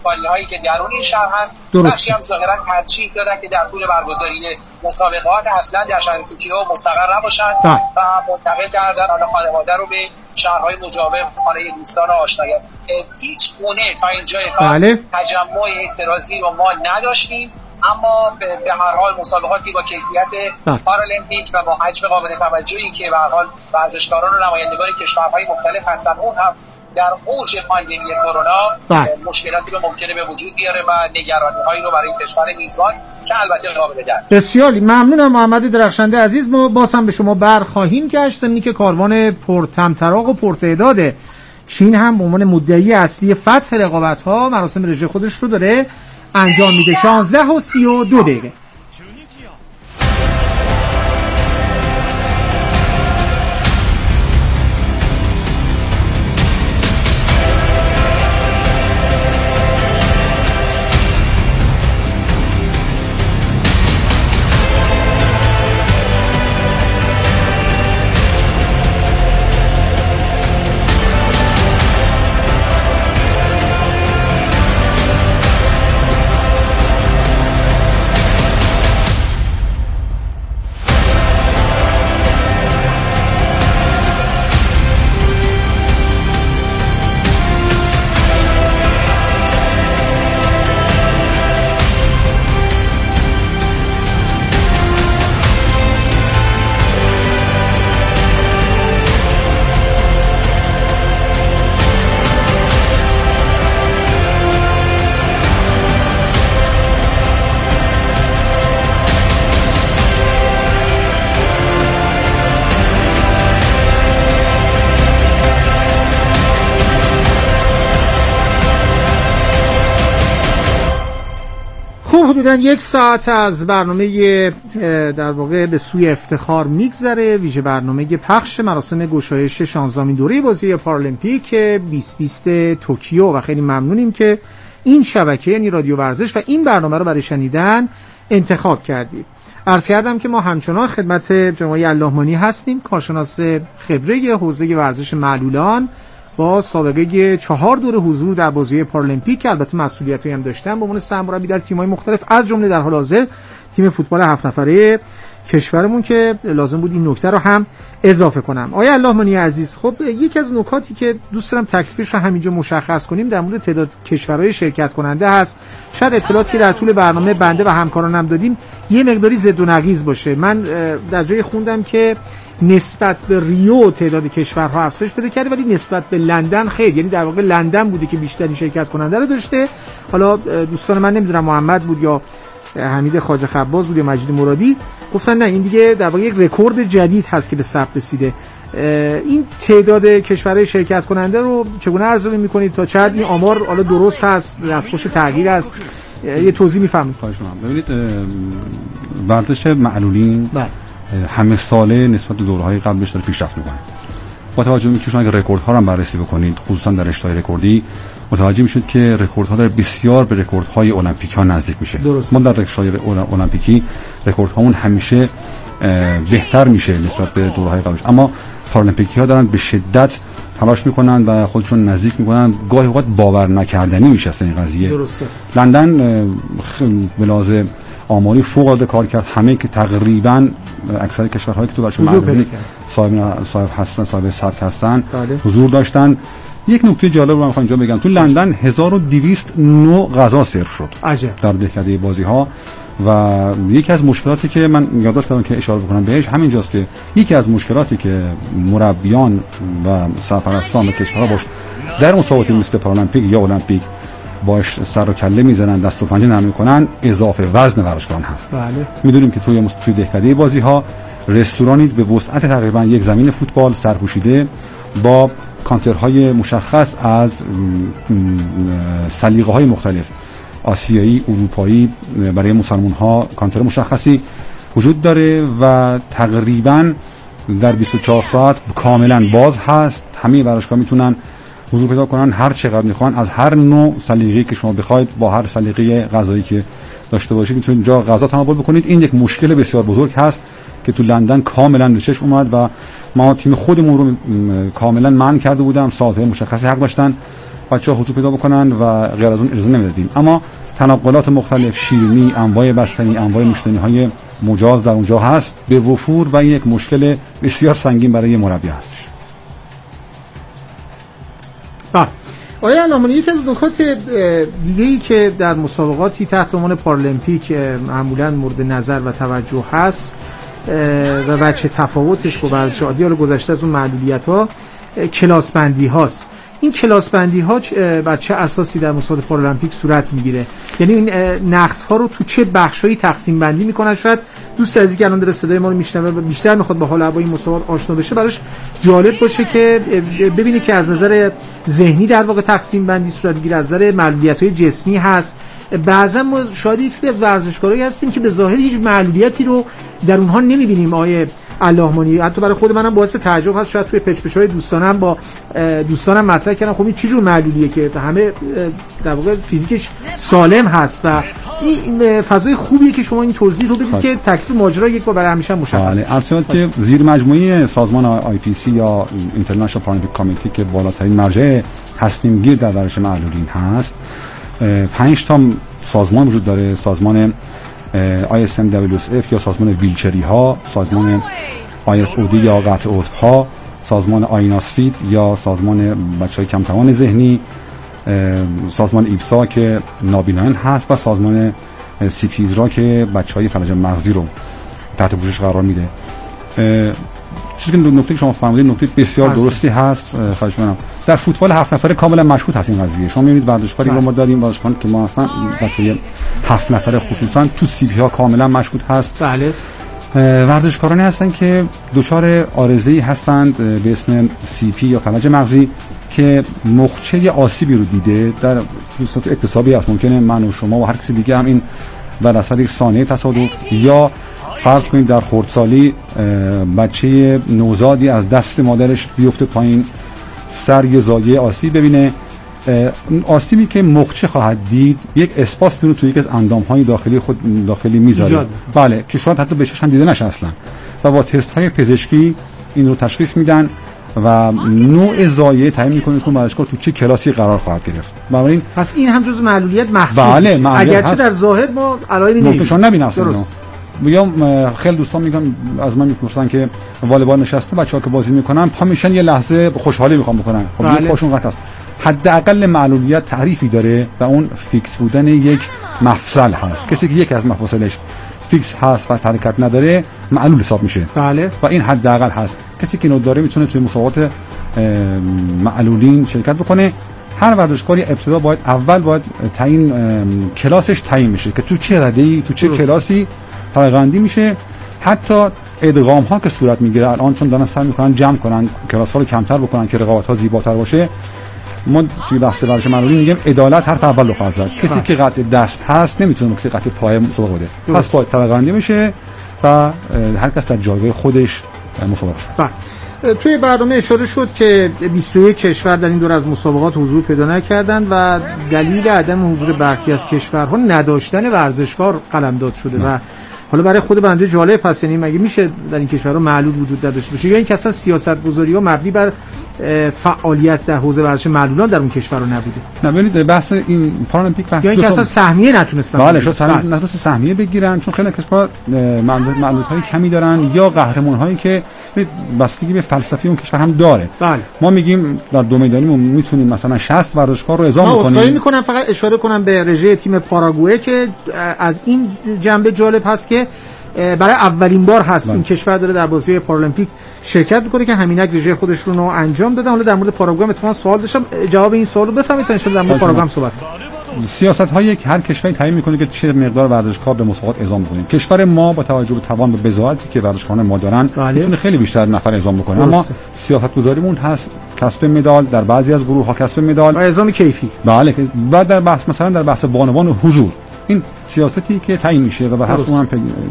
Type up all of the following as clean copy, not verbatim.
هایی که درون این شهر هست. بخشی هم ظاهرا ترجیح دادن که در طول برگزاری مسابقات اصلا در شهر توکیو مستقر نباشن و منتقل کردن حالا خانواده رو به شهرهای مجاور، خانه دوستان و آشنایان. هیچ گونه تا اینجای کار تجمع اعتراضی رو ما نداشتیم، اما به هر حال مسابقاتی با کیفیت پارالمپیک و با حجم قابل توجهی که به هر حال ورزشکاران و نمایندگان کشورهای مختلف هستن، اون هم در اوج پاندمی کرونا مشکلاتی رو ممکنه به وجود بیاره و نگرانی‌هایی رو برای کشور میزبان که البته قابل درک. بسیار ممنونم محمد درخشنده عزیز. ما باز هم به شما برخواهیم گشت، ضمنی که کاروان پرطمطراق و پرتعداد چین هم به عنوان مدعی اصلی فتح رقابت‌ها مراسم رژه خودش رو داره انجام میده. 16:32. حدوداً 1 ساعت از برنامه در واقع به سوی افتخار میگذره، ویژه برنامه پخش مراسم گشایش 16مین دوره بازی پارالمپیک 2020 توکیو و خیلی ممنونیم که این شبکه یعنی رادیو ورزش و این برنامه رو برای شنیدن انتخاب کردید. عرض کردم که ما همچنان خدمت جناب اللهمانی هستیم، کارشناس خبره حوزه ورزش معلولان با سابقه 4 دوره حضور در بازی پارالمپیک که البته مسئولیتی هم داشتن به عنوان سرمربی در تیم‌های مختلف، از جمله در حال حاضر تیم فوتبال 7 نفره کشورمون که لازم بود این نکته رو هم اضافه کنم. آقای اللهمانی عزیز، خب یکی از نکاتی که دوست دارم تکلیفش رو همینجا مشخص کنیم در مورد تعداد کشورهای شرکت کننده هست. شاید اطلاعاتی در طول برنامه بنده و همکارانم دادیم یه مقداری ضد و نقیض باشه. من در جای خوندم که نسبت به ریو تعداد کشورها افزایش پیدا کرده ولی نسبت به لندن خیر، یعنی در واقع لندن بوده که بیشترین شرکت کننده رو داشته. حالا دوستان من نمیدونم محمد بود یا حمید خواجه خباز بود یا مجید مرادی گفتن نه این دیگه در واقع یک رکورد جدید هست که به ثبت رسیده. این تعداد کشورهای شرکت کننده رو چگونه ارزیابی می‌کنید؟ تا چه حد این آمار حالا درست هست، دستخوش تغییر است؟ یه توضیح می‌فرمایید؟ خواهش می‌کنم. ببینید ورزش معلولین همه ساله نسبت به دوره‌های قبلش داره پیشرفت می‌کنه. با توجه به اینکه شما اگه رکوردها رو هم بررسی بکنید، خصوصا در رشته‌های رکوردی، متوجه میشید که رکوردها در بسیار به رکوردهای المپیک ها نزدیک میشه. ما در رشته‌های المپیکی رکوردهامون همیشه بهتر میشه نسبت به دوره‌های قبلش، اما پارالمپیکی ها دارن به شدت تلاش میکنن و خودشون نزدیک میکنن، گاهی اوقات باور نکردنی میشه این قضیه. درسته. لندن به لحاظ آماری فوق العاده کار کرد، همه که تقریبا اکثر کشورهایی که تو برش معلومه صاحب هستن، صاحب سبک هستن، حضور داشتن. یک نکته جالب رو من می‌خوام اینجا بگم، تو لندن 1200 نوع غذا سرو شد در دهکده بازی‌ها و یکی از مشکلاتی که من یادداشت کردم که اشاره بکنم بهش همینجاست که یکی از مشکلاتی که مربیان و سرپرستان کشورها باش در مسابقاتی مثل پارالمپیک یا المپیک باش سر و کله میزنن، دست و پنجه نرم میکنن، اضافه وزن ورزشکاران هست. بله. میدونیم که توی دهکده بازی‌ها رستورانی به وسعت تقریبا یک زمین فوتبال سرپوشیده با کانترهای مشخص از سلیقه‌های مختلف، آسیایی، اروپایی، برای مسلمان‌ها کانتر مشخصی وجود داره و تقریبا در 24 ساعت کاملا باز هست. همه ورزشکارا میتونن حضور پیدا کنن هر چقدر میخوان، از هر نوع سلیقه‌ای که شما بخواید با هر سلیقه غذایی که داشته باشید میتونید جا غذا تناول بکنید. این یک مشکل بسیار بزرگ هست که تو لندن کاملا به چشم اومد و ما تیم خودمون رو کاملا منع کرده بودم، ساعت‌های مشخصی حق داشتن بچه‌ها حضور پیدا بکنن و غیر از اون اجازه نمیدادیم. اما تنقلات مختلف، شیرینی، انواع بستنی، انواع نوشیدنی‌های مجاز در اونجا هست به وفور و این یک مشکل بسیار سنگین برای مربی هستش. آیا علامانی یکی از نکات دیگه‌ای که در مسابقاتی تحت عنوان پارالمپیک معمولاً مورد نظر و توجه هست و وجه تفاوتش با ورزش عادی حالا گذشته از اون معلولیت‌ها کلاس بندی هاست. این کلاس بندی ها بر چه اساسی در مسابقات پارالمپیک صورت میگیره؟ یعنی این نقص ها رو تو چه بخشایی تقسیم بندی میکنن؟ شاید دوست عزیزی که الان داره صدای ما رو میشنوه و بیشتر میخواد با حال هوای این مسابقات آشنا بشه، براش جالب باشه که ببینه که از نظر ذهنی در واقع تقسیم بندی صورت میگیره، از نظر معلولیت‌های جسمی هست. بعضا ما شاید یکی از ورزشکارایی هستیم که به ظاهر هیچ معلولیتی رو در اونها نمیبینیم. آیه اللهمانی حتی برای خود منم باعث تعجب هست، شاید توی پچ‌پچ‌های دوستانم با دوستانم مطرح کردم خب این چه جور معلولیه که همه در واقع فیزیکش سالم هست و این فضای خوبیه که شما این توضیح رو بدید که تکلیف ماجرا یک بار برای همیشه مشخص بشه. اصلا که زیر مجموعه سازمان IPC یا اینترنشنال پارالمپیک کمیتی که بالاترین مرجع تصمیم گیر در ورزش معلولین هست، 5 تا سازمان وجود داره: سازمان ISMWSF یا سازمان ویلچری ها، سازمان ISOD یا قطع عضو ها، سازمان آیناسفید یا سازمان بچهای کم توان ذهنی، سازمان ایپسا که نابینایان هست و سازمان سیپیزرا که بچهای فلج مغزی رو تحت پوشش قرار میده. چیزی که نکته شما فرمودید نکته بسیار درستی هست. خواهش می‌کنم. در فوتبال 7 نفره کاملا مشهود هست این قضیه. شما می‌بینید ورزشکاری رو ما داریم، ورزشکاری که ما اصلا بچه‌ی 7 نفره خصوصا تو سی پی ها کاملا مشهود هست. بله. ورزشکارانی هستن که دچار عارضه‌ای هستند به اسم سی پی یا فلج مغزی که مخچه آسیبی رو دیده. در صورت اکتسابی هست، ممکنه من و شما و هر کسی دیگه هم این بر اثر یک ثانیه تصادف یا فرض کنید در خردسالی بچه نوزادی از دست مادرش بیفته پایین، سر یه زایه آسیب ببینه. آسیبی که مخچه خواهد دید یک اسپاس رو توی یک از اندام‌های داخلی میذاره. بله، که شاید حتی بهش هم دیده نشه اصلا. و با تست‌های پزشکی این رو تشخیص میدن و نوع زایه تعیین میکنه که ورزشکار تو چه کلاسی قرار خواهد گرفت. بنابراین پس این هم جزء معلولیت محسوب بله، میشه. اگرچه در ظاهر ما علائمی نمی‌بینیم. نبینیم اصلا. میگم خیلی دوستان میگم از من میپرسن که والیبال نشسته بچه‌ها که بازی میکنن پا میشن یه لحظه خوشحالی میخوام بکنن. خب پاشون قطع است. حداقل معلولیت تعریفی داره و اون فیکس بودن یک مفصل هست. کسی که یک از مفاصلش فیکس هست و حرکت نداره معلول حساب میشه. بله. و این حداقل هست. کسی که اینو داره میتونه توی مسابقات معلولین شرکت بکنه. هر ورزشکاری ابتدا باید تعیین کلاسش تعیین بشه که تو چه رده‌ای تو چه کلاسی طبقه‌بندی میشه. حتی ادغام ها که صورت میگیره الان چون دارن سعی میکنن جمع کنن کلاس ها رو کمتر بکنن که رقابت ها زیباتر باشه، ما توی بحث ورزش معلولین میگیم عدالت حرف اول رو خواهد زد. کسی که قطع دست هست نمیتونه کسی قطع پای مسابقه بده. پس باید طبقه‌بندی میشه و هر کس در جایگاه خودش مسابقه کنه. توی برنامه اشاره شد که 21 کشور در این دور از مسابقات حضور پیدا نکردند و دلیل عدم حضور برخی از کشورها نداشتن ورزشکار قلمداد شده و حالا برای خود بنده جالب هست، یعنی مگه میشه در این کشورها معلول وجود نداشته باشه یا این که اصلا سیاست‌گذاری‌ها مبنی بر فعالیت در حوزه ورزش معلولان در اون کشورها نبوده؟ نه ببینید بحث این پارالمپیک بحث یا این که اصلا سهمیه نتونستن. بله شد نتونستن سهمیه بگیرن چون خیلی کشورها معلول‌های کمی دارن یا قهرمان‌هایی که بستگی به فلسفه اون کشور هم داره. بله. ما میگیم در دو میدانی میتونیم مثلا 60 ورزشکار رو اعزام کنیم. من می‌کنم فقط اشاره کنم به رژه تیم پاراگوئه که از این جنبه جالب هست که برای اولین بار هست این کشور داره در بازی پارالمپیک شرکت میکنه که همینک رژه خودشون رو انجام دادن. حالا در مورد پاراگوئه اتفاقا سوال داشتم، جواب این سوالو بفهمید تا ان شاءالله در مورد پاراگوئه صحبت کنیم. سیاست‌های هر کشوری تعیین می‌کنه که چه مقدار ورزشکار به مسابقات اعزام کنیم. کشور ما با توجه به توان و بضاعتی که ورزشکاران ما دارن میتونه خیلی بیشتر نفر اعزام بکنه، اما سیاست‌گذاریمون هست کسب مدال در بعضی از گروه‌ها، کسب مدال و اعزام کیفی. بله، و در بحث مثلا در بحث بانوان و حضور این سیاستی که تعیین میشه و به حسب اون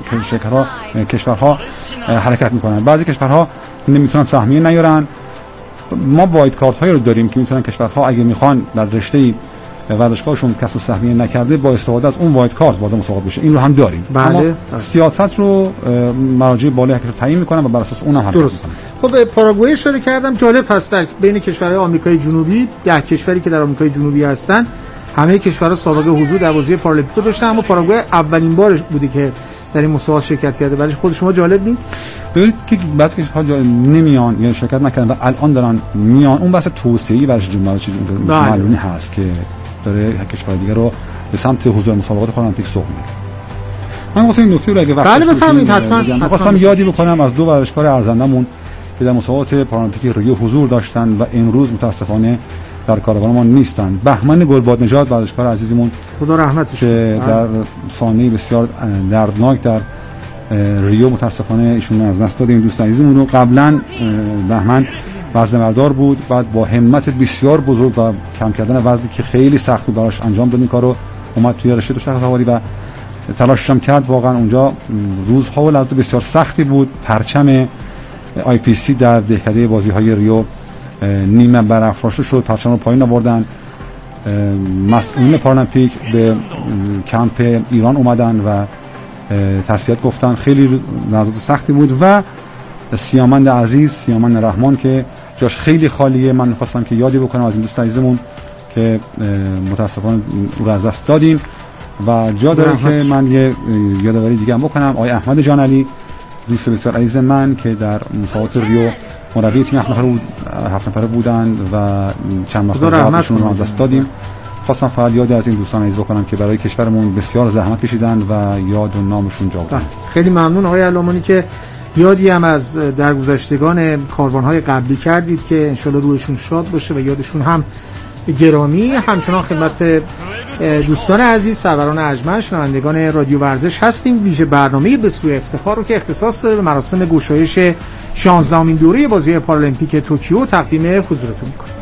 کشورها حرکت میکنن. بعضی کشورها نمیتونن سهمیه نیارن. ما وایت کارت هایی رو داریم که میتونن کشورها اگه میخوان در رشته ورزشکارشون کسب سهمیه نکرده با استفاده از اون وایلد کارت وارد مسابقات بشه. این رو هم داریم. بله. سیاست رو مراجع بالای حکم تعیین میکنن و بر اساس اون هم حرکت میکنن. خب پاراگوئه اشاره کردم، جالب هست در بین کشورهای آمریکای جنوبی 10 کشوری که در آمریکای جنوبی هستن همه کشورها سابقه حضور در بازی پارالمپیک داشتن، اما پاراگوئه اولین بار بوده که در این مسابقات شرکت کرده. برای خود شما جالب نیست؟ ببینید که بعضی کشورها نمیان یا شرکت نکردن و الان دارن میان، اون بحث توسعه‌ای برش جمله چیز معلومی هست که داره کشور دیگه رو به سمت حضور مسابقات پارالمپیک سوق میده. من واسه این نکته رو اگه وقت بفهمید حتما خواستم یادی بکنم از دو ورزشکار ارزندمون که در مسابقات پارالمپیک ریو حضور داشتن و امروز متاسفانه در کاروان ما نیستن. بهمن گلباد نژاد ورزشکار عزیزمون خدا رحمتش که در ثانیه بسیار دردناک در ریو متاسفانه ایشون از دست دادیم. دوست عزیزمون رو قبلا بهمن وزنه‌بردار بود، بعد با همت بسیار بزرگ و کم کردن وزنی که خیلی سخت بود براش انجام داد این کارو، اومد توی رشته دوچرخه سواری و تلاشش هم کرد. واقعا اونجا روزها و لحظات بسیار سختی بود. پرچم IPC در دهکده بازی‌های ریو نیمه برافراشته شد، پرچم رو پایین آوردن. مسئولین پارالمپیک به کمپ ایران اومدن و تسلیت گفتن. خیلی لحظات سختی بود و سیامند عزیز، سیامند رحمان که جاش خیلی خالیه، من می‌خواستم که یادی بکنم از این دوست عزیزمون که متاسفانه او رو از دست دادیم و جا داره که من یه یادآوری دیگه هم بکنم. آقای احمد جانعلی دوست بسیار عزیز من که در مسابقات ریو مربی تیم 7 نفره بودند و چند وقت بعدشون رو از دست دادیم. خواستم فقط یاد از این دوستان عزیز بکنم که برای کشورمون بسیار زحمت کشیدن و یاد و نامشون جا بود. خیلی ممنون آقای علامانی که یادی هم از درگذشتگان کاروان‌های قبلی کردید که انشالله روحشون شاد باشه و یادشون هم گرامی. همچنان خدمت دوستان عزیز سروران ارجمند شنوندگان رادیو ورزش هستیم. ویژه برنامه به سوی افتخار رو که اختصاص داره به مراسم گشایش 16مین دوره بازی پارالمپیک توکیو تقدیم حضورتون می‌کنیم.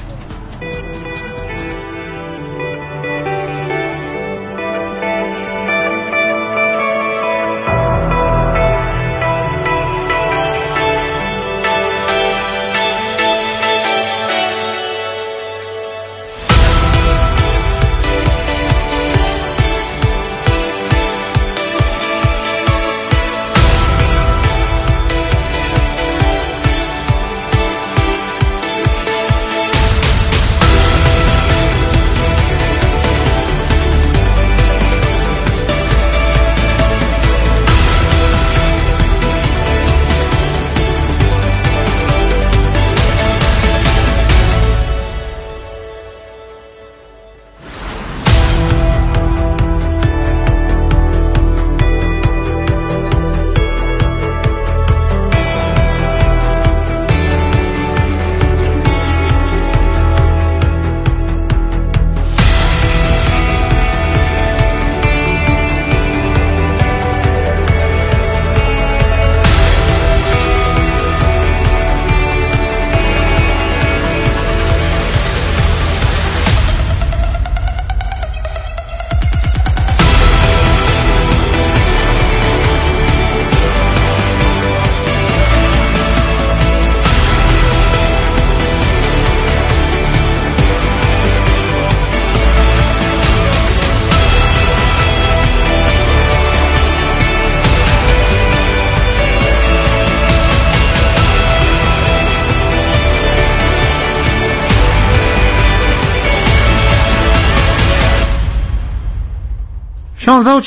و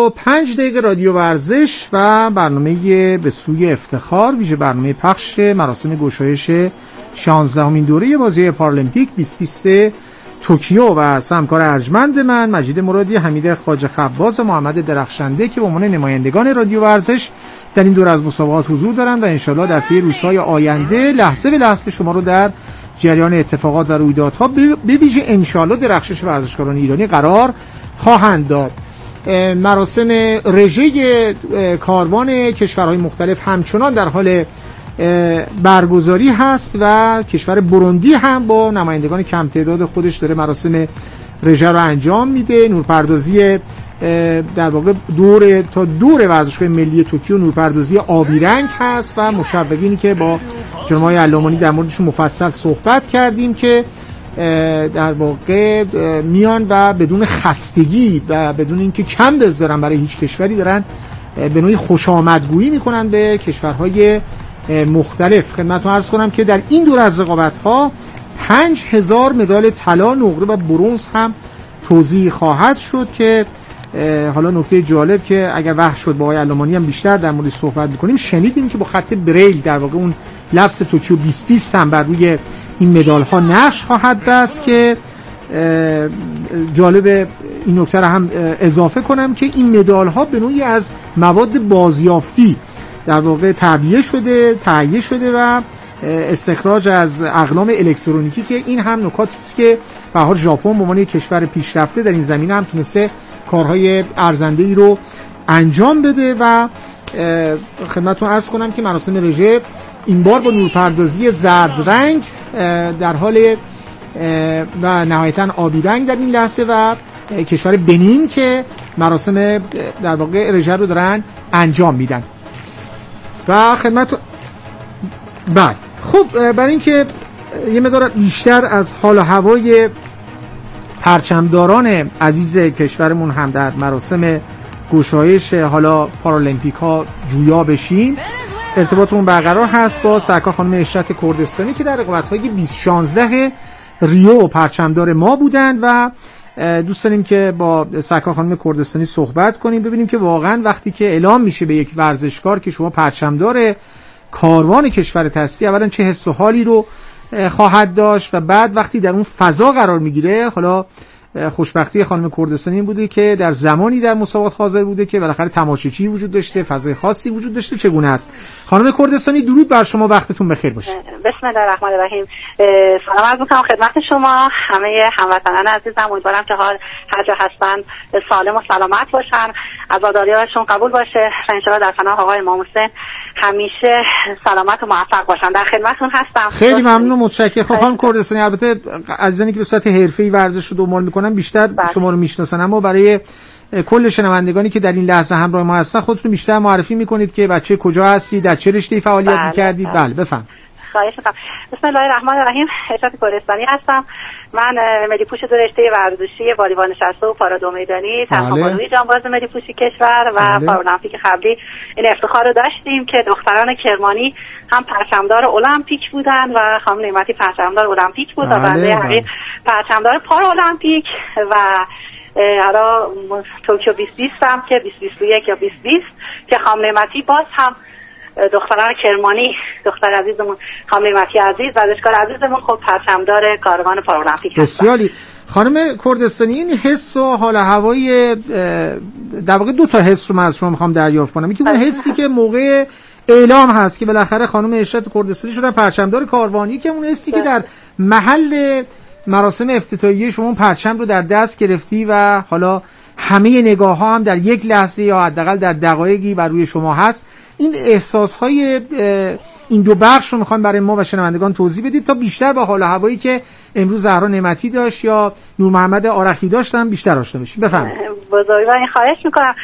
45 دقیقه رادیو ورزش و برنامه به سوی افتخار، ویژه برنامه پخش مراسم گشایش 16مین دوره بازی پارالمپیک 2020 توکیو و همکار ارجمند من مجید مرادی، حمید خواجه خباز و محمد درخشنده که به عنوان نمایندگان رادیو ورزش در این دوره از مسابقات حضور دارند و انشالله در طی روزهای آینده لحظه به لحظه شما رو در جریان اتفاقات و رویدادها به ویژه انشالله درخشش ورزشکاران ایرانی قرار خواهند داد. مراسم رژه کاروان کشورهای مختلف همچنان در حال برگزاری هست و کشور بروندی هم با نمایندگان کم تعداد خودش داره مراسم رژه رو انجام میده. نورپردازی در واقع دور ورزشگاه ملی توکیو نورپردازی آبی رنگ هست و مشوقینی که با جناب آقای علامانی در موردشون مفصل صحبت کردیم که در واقع میان و بدون خستگی و بدون اینکه کم بذارن برای هیچ کشوری دارن به نوعی خوش آمدگویی میکنن به کشورهای مختلف. خدمتتون عرض کنم که در این دور از رقابت‌ها 5000 مدال طلا، نقره و برنز هم توزیع خواهد شد که حالا نکته جالب که اگر وقت شد با آقای علامانی هم بیشتر در مورد صحبت می‌کنیم، شنیدیم که با خط بریل در واقع اون لفظ توکیو 2020 هم بر روی این مدال‌ها نقش خواهد بست که جالب این نکته رو هم اضافه کنم که این مدال‌ها به نوعی از مواد بازیافتی در واقع تهیه شده و استخراج از اقلام الکترونیکی که این هم نکاتی است که به هر حال ژاپن به عنوان یک کشور پیشرفته در این زمینه هم تونسته کارهای ارزنده‌ای رو انجام بده و خدمتتون عرض کنم که مراسم رژه این بار با نورپردازی زرد رنگ در حال و نهایتاً آبی رنگ در این لحظه و کشور بنین که مراسم در واقع رژه رو دارن انجام میدن و خدمت بعد خب برای اینکه یه مقدار بیشتر از حال و هوای پرچمداران عزیز کشورمون هم در مراسم گشایش حالا پارالمپیک ها جویا بشیم، ارتباطمون برقرار هست با سرکار خانم اشرت کردستانی که در رقابت‌های 2016 ریو پرچمدار ما بودن و دوست داریم که با سرکار خانم کردستانی صحبت کنیم، ببینیم که واقعا وقتی که اعلام میشه به یک ورزشکار که شما پرچمدار کاروان کشورت هستی، اولا چه حس و حالی رو خواهد داشت و بعد وقتی در اون فضا قرار میگیره، حالا خوشبختی خانم کردستانی این بوده که در زمانی در مسابقات حاضر بوده که بالاخره تماشاچی وجود داشته، فضای خاصی وجود داشته. چگونه است؟ خانم کردستانی درود بر شما، وقتتون بخیر باشه. بسم الله الرحمن الرحیم. سلام عرض می‌کنم خدمت شما همه هموطنان عزیزم. امیدوارم که هر جا هستن سالم و سلامت باشن، عزاداریاشون قبول باشه و ان شاءالله در پناه آقای امام حسین همیشه سلامت و موفق باشن. در خدمتتون هستم. خیلی ممنون و متشکرم. خب خانم کردستانی، البته عزیزانی که به صورت حرفه‌ای ورزش رو دنبال می‌کنن بیشتر شما رو میشناسن، اما برای کل شنوندگانی که در این لحظه همراه ما هستن خودتون بیشتر معرفی میکنید که بچه کجا هستید، در چه رشته‌ای فعالیت میکردید؟ بله بفهم. خواهش می‌کنم. بسم الله الرحمن الرحیم. اشرت کردستانی هستم. من ملی پوش دو رشته ورزشی والیبال نشسته و پارادو میدانی، تنها جانباز ملی پوشی کشور و پارالمپیک قبلی این افتخار رو داشتیم که دختران کرمانی هم پرچمدار المپیک بودن و خانم نعمتی پرچمدار المپیک بود و بنده حقیق پرچمدار پارالمپیک و حالا توکیو 2020 هم که 2021 یا 2020 که خانم نعمتی باز هم دختران کرمانی، دختر عزیزمون خانم نعمتی عزیز ورزشکار عزیزمون خب پرچمدار کاروان پارالمپیک هستن. بسیاری. خانم کردستانی، این حس و حال هوای در واقع دو تا حس رو من از شما میخوام دریافت کنم. یکی اون حسی که موقع اعلام هست که بالاخره خانم اشرت کردستانی شدن پرچمدار کاروانی، که اون حسی که در محل مراسم افتتاحیه شما پرچم رو در دست گرفتی و حالا همه نگاه ها هم در یک لحظه یا حداقل در دقایقی بر روی شما هست. این احساس های این دو بخش رو میخوام برای ما و شنوندگان توضیح بدید تا بیشتر با حال و هوایی که امروز زهرا نعمتی داشت یا نور محمد آرخی داشتن بیشتر آشنا بشیم. بفرمایید. بزرگوارین خواهش میکنم.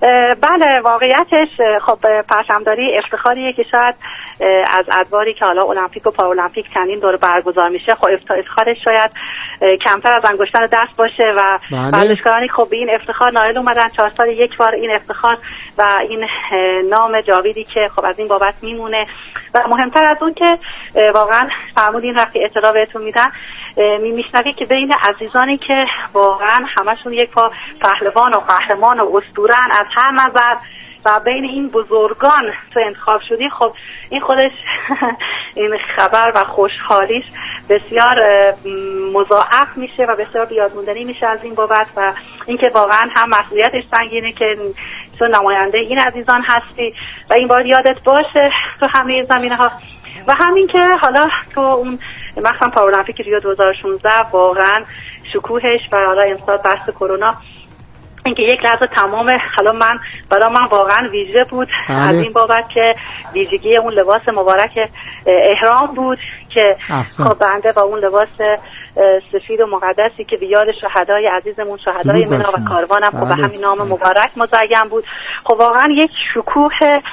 بله واقعیتش خب پرچمداری افتخاریه که شاید از ادواری که حالا المپیک و پارالمپیک چندین دور برگزار میشه خب افتخارش شاید کمتر از انگشتان دست باشه و ورزشکارانی خب به این افتخار نائل اومدن 4 سال یک بار این افتخار و این نام جاویدی که خب از این بابت میمونه و مهمتر از اون که واقعا فرمودین وقتی اطلاع بهتون میدن میشنوی که بین عزیزانی که واقعا همشون یک پا پهلوان و قهرمان و اسطوره‌ان از هر نظر و بین این بزرگان تو انتخاب شدی، خب این خودش این خبر و خوشحالیش بسیار مضاعف میشه و بسیار بیادموندنی میشه از این بابت و اینکه واقعا هم مسئولیتش سنگینه که تو نماینده این عزیزان هستی و این باید یادت باشه تو همه زمینه‌ها و همین که حالا تو اون مثلا پارالمپیک ریو 2016 واقعا شکوهش و حالا امسال بحث کرونا اینکه یک لحظه تمام حالا برای من واقعا ویژه بود از این بابت که ویژگی اون لباس مبارک احرام بود که خب بنده با اون لباس سفید و مقدسی که به یاد شهدای عزیزمون شهدای منا و کاروانم خب به همین نام مبارک مزین بود. خب واقعا یک شکوه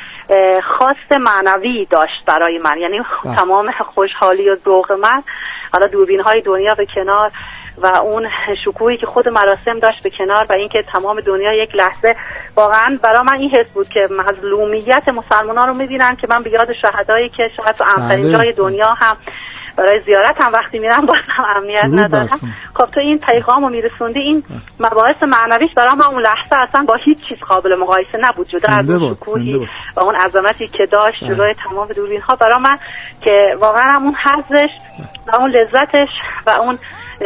خاص معنوی داشت برای من، یعنی تمام خوشحالی و ذوق من، حالا دوربین‌های دنیا به کنار و اون شکوهی که خود مراسم داشت به کنار و اینکه تمام دنیا یک لحظه واقعا برای من این حس بود که مظلومیت مسلمانان رو می‌بینن که من به یاد شهدایی که شاید تو امترین جای دنیا هم برای زیارت هم وقتی میرم باز هم امنیت ندارم. خب تو این پیغامو میرسوندی، این مباحث معنویش برای من اون لحظه اصلا با هیچ چیز قابل مقایسه نبود، جدا از اون شکوهی و اون عظمتی که داشت جلوی تمام دوربین‌ها برای من که واقعا همون حظش و اون لذتش و اون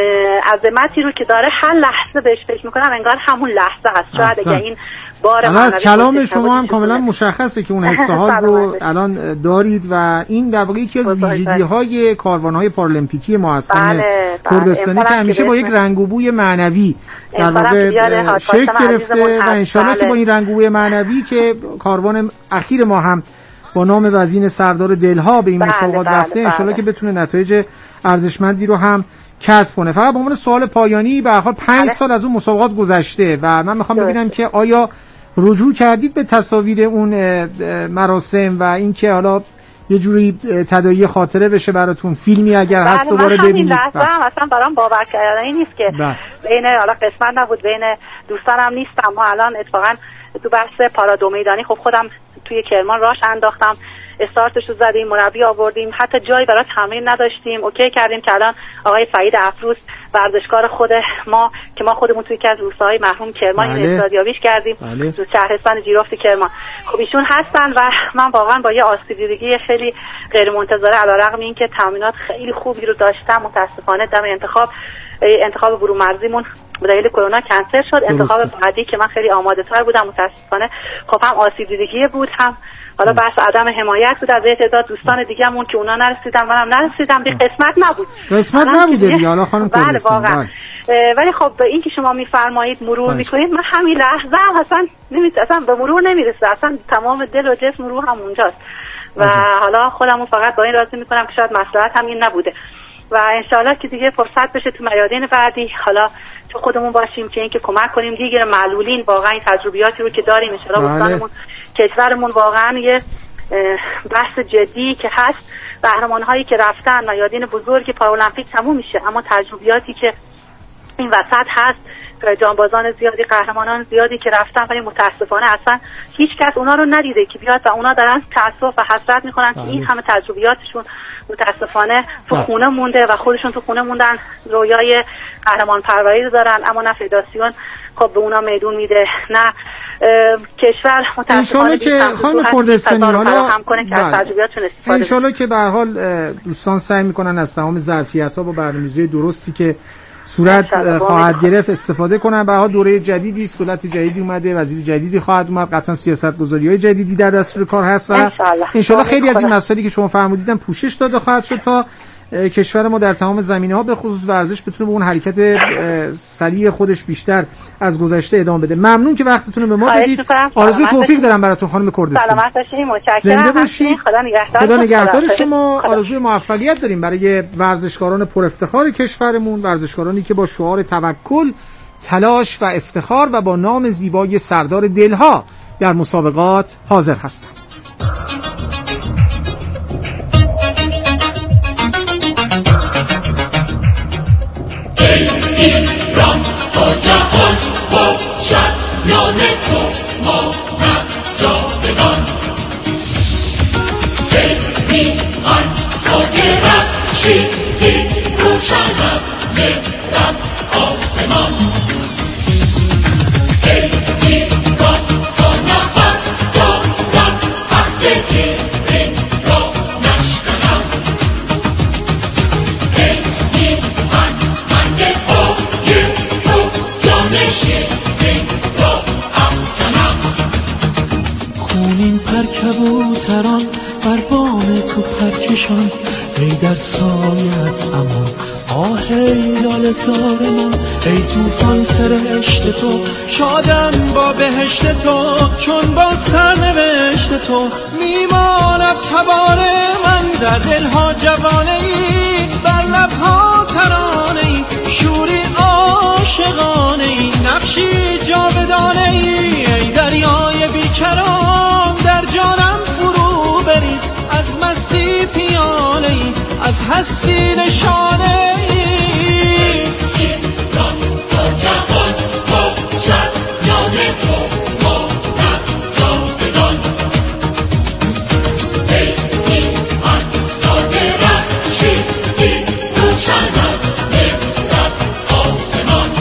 عظمتی رو که داره هر لحظه بهش فکر میکنم انگار همون لحظه هست. شاید اگه این بار از کلام شما هم کاملا مشخصه که اون حس حال رو الان دارید و این در واقع یکی از ویژگی‌های کاروان‌های پارالمپیکی ما هست کردستانی که همیشه با یک رنگ و بوی معنوی در واقع شکل گرفته و انشالله که با این رنگ و بوی معنوی که کاروان اخیر ما هم با نام وزین سردار دلها به این مسابقات رفته انشالله که بتونه نتایج ارزشمندی رو هم کسب کنه. فقط به عنوان سوال پایانی به هر حال 5 سال از اون مسابقات گذشته و من میخوام ببینم که آیا رجوع کردید به تصاویر اون مراسم و اینکه حالا یه جوری تداعی خاطره بشه براتون، فیلمی اگر هست دوباره ببینید. اصلا برام باور کردنی نیست که بین حالا قسمت نبود بین دوستانم نیستم. ما الان اتفاقا تو بحث پارادو میدانی خب خودم توی کرمان راش انداختم، استارتشو زدیم، مربی آوردیم، حتی جایی برای تمرین نداشتیم، اوکی کردیم که الان آقای فرید افروز ورزشکار خود ما که ما خودمون توی یکی از روستاهای محروم کرمان این استادیابیش کردیم تو شهرستان جیرفت کرمان. خب ایشون هستن و من واقعا با یه آسیب‌دیدگی خیلی غیر منتظره علیرغم اینکه تمرینات خیلی خوبی رو داشتم متاسفانه دم انتخاب برون مرزیمون به دلیل کرونا کنسل شد. انتخاب بعدی که من خیلی آماده تر بودم متاسفانه خب هم آسیب دیدگی بود، هم حالا بحث عدم حمایت بود از تعداد دوستان دیگه‌مون که اونا نرسیدن منم نرسیدم، دیگه قسمت نبوده دیگه. حالا خانم واقعا ولی خب این که شما میفرمایید مرور میکنید، من همین لحظه اصلا اصلا به مرور نمیرسه، اصلا تمام دل و جسم رو هم اونجاست و حالا خودمو فقط با این راضی میکنم که شاید مصلحت هم این نبوده و انشالله که دیگه فرصت بشه تو میادین بعدی حالا تو خودمون باشیم که اینکه کمک کنیم دیگه معلولین واقعا این تجربیاتی رو که داریم انشالله وطنمون کشورمون واقعا یه بحث جدی که هست، قهرمان‌هایی که رفتن میادین بزرگ پارالمپیک تموم میشه اما تجربیاتی که این وسط هست، جانبازان زیادی، قهرمانان زیادی که رفتن ولی متاسفانه اصلا هیچ کس اونا رو ندیده که بیاد و اونا دارن تأسف و حسرت میکنن که این همه تجربیاتشون متاسفانه تو خونه مونده و خودشون تو خونه موندن، رویای قهرمان پروری رو دارن اما نه فدراسیون خب به اونا میدون میده، نه کشور متاسفانه که خانم کردستانی حالا هم کنه که از تجربیاتشون استفاده انشالله که به هر حال دوستان سعی میکنن از تمام ظرفیت‌ها با برنامه‌ریزی درستی که صورت خواهد گرفت استفاده کنن. به هر حال دوره جدیدی است، دولت جدیدی اومده، وزیر جدیدی خواهد اومد، قطعا سیاست‌گذاری‌های جدیدی در دستور کار هست و انشالله خیلی از این مسائلی که شما فرمودید پوشش داده خواهد شد تا کشور ما در تمام زمینه‌ها به خصوص ورزش بتونه به اون حرکت سریع خودش بیشتر از گذشته ادامه بده. ممنون که وقتتون رو به ما دادید. آرزوی توفیق دارم براتون خانم کردستانی. سلامت باشید، متشکرم. زنده باشید. خدا نگهدار شما. آرزوی موفقیت داریم برای ورزشکاران پر افتخار کشورمون، ورزشکارانی که با شعار توکل، تلاش و افتخار و با نام زیبای سردار دلها در مسابقات حاضر هستند. ایران تا جهان باشد نام تو ماند جاودان، سپیدان تا درخشیدی روشن از مهرت آسمان، سپیدان تا نفس دارم عهد این را نشکنم، خونین پر کبوتران بر بام تو پرکشان، ای در سایت اما آه ای لاله زار من، ای توفان سرشت تو، شادم با بهشت تو، چون با سرنوشت تو میماند تبار من. در دلها جوانه ای، بر لبها ترانه ای، شوری عاشقانه ای، نقشی جاودانه ای. ای دریای بیکران در جانم فرو بریز، از مستی پیاله ای، از هستی نشانه ای. ایران تا جهان باشد نام تو، ماند جاودان. ای ایران تا درخشیدی روشن از مهرت آسمان.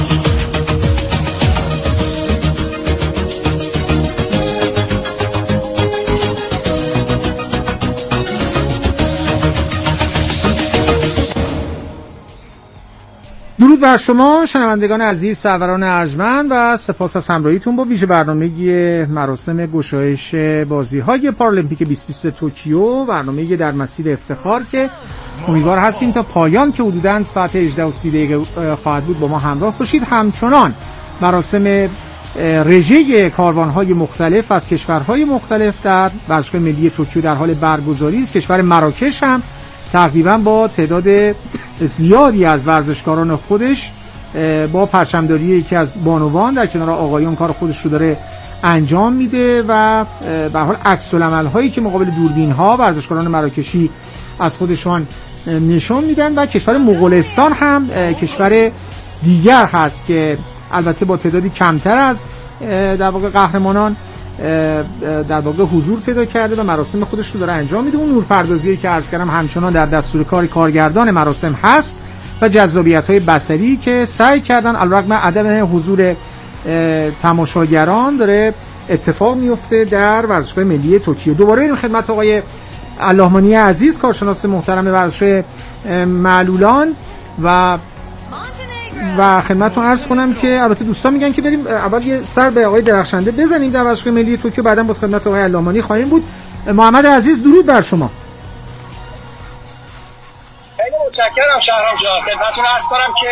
درود بر شما شنوندگان عزیز، سروران ارجمند، و سپاس از همراهیتون با ویژه برنامه مراسم گشایش بازی‌های پارالمپیک 2020 توکیو، برنامه در مسیر افتخار که امیدوار هستیم تا پایان که حدوداً ساعت 18:30 خواهد بود با ما همراه باشید. همچنان مراسم رژه کاروان‌های مختلف از کشورهای مختلف در ورزشگاه ملی توکیو در حال برگزاری است. کشور مراکش هم تقریبا با تعداد زیادی از ورزشکاران خودش با پرچمداری یکی از بانوان در کنار آقایان کار خودش رو داره انجام میده و به حال عکس العمل هایی که مقابل دوربین ها ورزشکاران مراکشی از خودشان نشون میدن. و کشور مغولستان هم کشور دیگر هست که البته با تعدادی کمتر از در واقع قهرمانان در واقع حضور پیدا کرده و مراسم خودش رو داره انجام میده. اون نورپردازی که عرض کردم همچنان در دستور کار کارگردان مراسم هست و جذابیت‌های بصری که سعی کردن علیرغم عدم حضور تماشاگران داره اتفاق میفته در ورزشگاه ملی توکیو. دوباره بریم خدمت آقای اللهمانی عزیز، کارشناس محترم ورزش معلولان، و خدمتتون عرض کنم که البته دوستان میگن که بریم اول یه سر به آقای درخشنده بزنیم در ورزشگاه ملی توکیو، بعداً با خدمت آقای اللهمانی خواهیم بود. محمد عزیز درود بر شما. خیلی متشکرم شهرام جان. خدمتتون عرض کنم که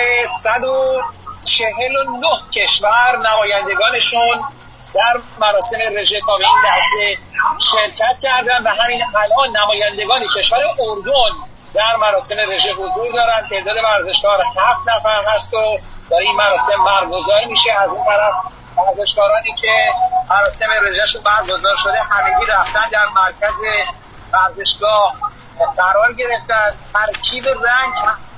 149 کشور نمایندگانشون در مراسم رژه کاوه این لحظه شرکت کردن و همین الان نمایندگان کشور اردن در مراسم رژه حضور دارن. تعداد ورزشکار 7 نفر هست و در این مراسم برگزار میشه. از اون طرف ورزشکارانی که مراسم رژهشون برگزار شده همگی رفتن در مرکز ورزشگاه قرار گرفتن. ترکیب رنگ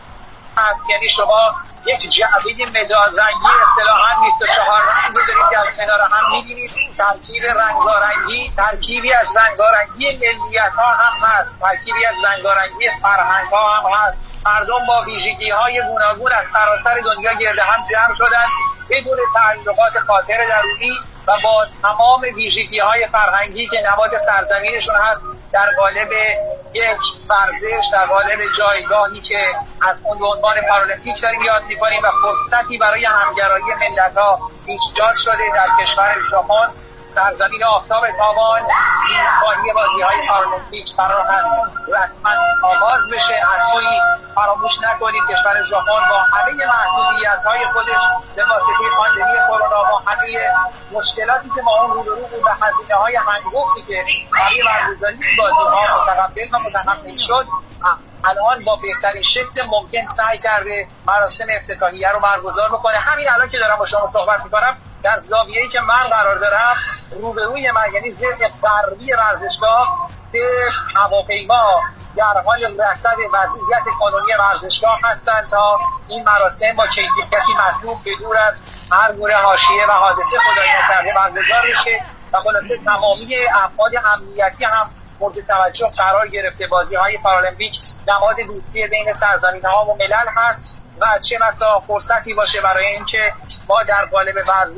هست، یعنی شما یک جعبه مدال رنگی اصطلاحاً 24 رنگ رو دارید در کنار هم می‌بینید. ترکیب رنگارنگی، ترکیبی از رنگارنگی ملیت‌ها هم هست، ترکیبی از رنگارنگی فرهنگ‌ها هم هست. مردم با ویژگی‌های گوناگون از سراسر دنیا گرد هم جمع شدند بدون تعلقات خاطر درونی و با تمام ویژگی‌های فرهنگی که نماد سرزمینشون هست در قالب یک ورزش، در قالب جایگاهی که از اون به عنوان پارالمپیک داریم یاد می‌کنیم و فرصتی برای همگرایی ملت‌ها ایجاد شده. در کشور ژاپن، سرزمین آفتاب تابان، میزبانی بازی‌های پارالمپیک قرار هست رسما آغاز بشه. از سوی فراموش نکنید کشور ژاپن با همه محدودیت‌های خودش به واسطه پاندمی کرونا، با همه مشکلاتی که ما اون روبرو بود و هزینه‌های هنگفتی که برای برگزاری بازی‌ها متقبل و متحمل شد، الان با بهترین شکل ممکن سعی کرده مراسم افتتاحیه رو برگزار بکنه. همین الان که دارم با شما صحبت می‌کنم در زاویه‌ای که من قرار دارم روبروی من، یعنی ضد غربی ورزشگاه، 3 هواپیما در حال رصد وضعیت قانونی ورزشگاه هستند تا این مراسم با کیفیتی مطلوب به دور از هر گونه حاشیه و حادثه خدای نکرده برگزار بشه و خلاصه تمامی ابعاد امنیتی هم مورد توجه قرار گرفته. بازی‌های پارالمپیک نماد دوستی بین سرزمین‌ها و ملل هست و چه بسا فرصتی باشه برای اینکه ما در قالب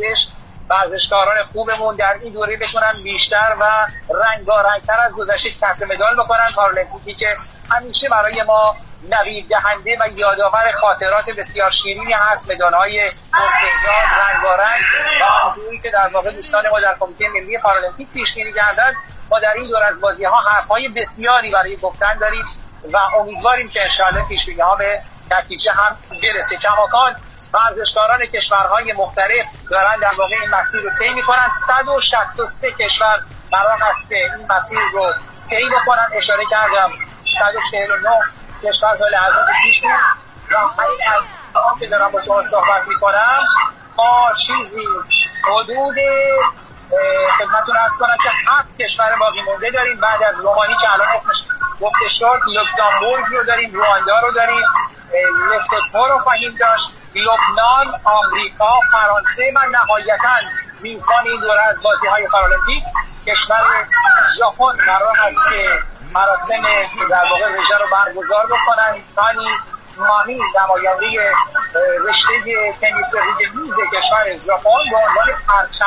ورزشکاران خوبمون در این دوره بتونن بیشتر و رنگارنگتر از گذشته کسب مدال بکنن. پارالمپیکی که همیشه برای ما نوید دهنده و یادآور خاطرات بسیار شیرینی هست، مدال‌های پرتعداد رنگارنگ و آنجوری که در واقع دوستان ما در کمیته ملی پارالمپیک پیش‌بینی کردند. ما در این دور از بازی‌ها حرف‌های بسیاری برای گفتن داریم و امیدواریم که انشاءالله پیش‌بینی‌ها به نتیجه هم برسه. کماکان ورزشکاران کشورهای مختلف دارن در واقع این مسیر رو طی میکنن. 163 کشور قرار هست که این مسیر رو طی بکنن. اشاره کردم 149 کشور تا لحظات پیش بود و الان که دارم با شما صحبت میکنم ما چیزی حدود خدمتتون عرض کنم که 7 کشور باقی مونده داریم بعد از رومانی که الان اسمش گفته شد. لوکزامبورگ رو داریم، رواندا رو داریم، لسوتو رو خواهیم داشت، لبنان، آمریکا، فرانسه و نهایتاً میزبان این دوره از بازی‌های پارالمپیک کشور ژاپن قرار هست که مراسم در واقع رژه رو برگزار بکنن. تانیس مامی نماینده رشته تنیس ریز میز کشور ژاپن به عنوان پرچم